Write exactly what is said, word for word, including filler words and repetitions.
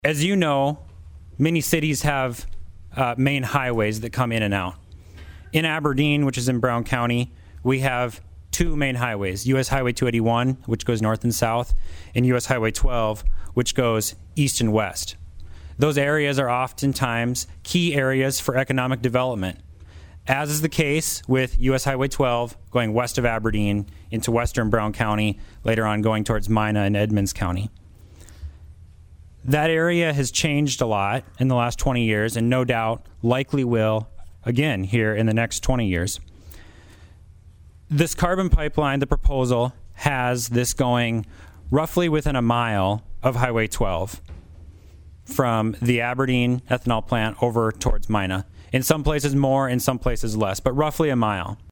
As you know, many cities have uh, main highways that come in and out. In Aberdeen, which is in Brown County, we have two main highways, U S Highway two eighty-one, which goes north and south, and U S Highway twelve, which goes east and west. Those areas are oftentimes key areas for economic development, as is the case with U S Highway twelve going west of Aberdeen into western Brown County, later on going towards Mina and Edmonds County. That area has changed a lot in the last twenty years, and no doubt likely will again here in the next twenty years. This carbon pipeline, the proposal, has this going roughly within a mile of Highway twelve from the Aberdeen ethanol plant over towards Mina. In some places more, in some places less, but roughly a mile.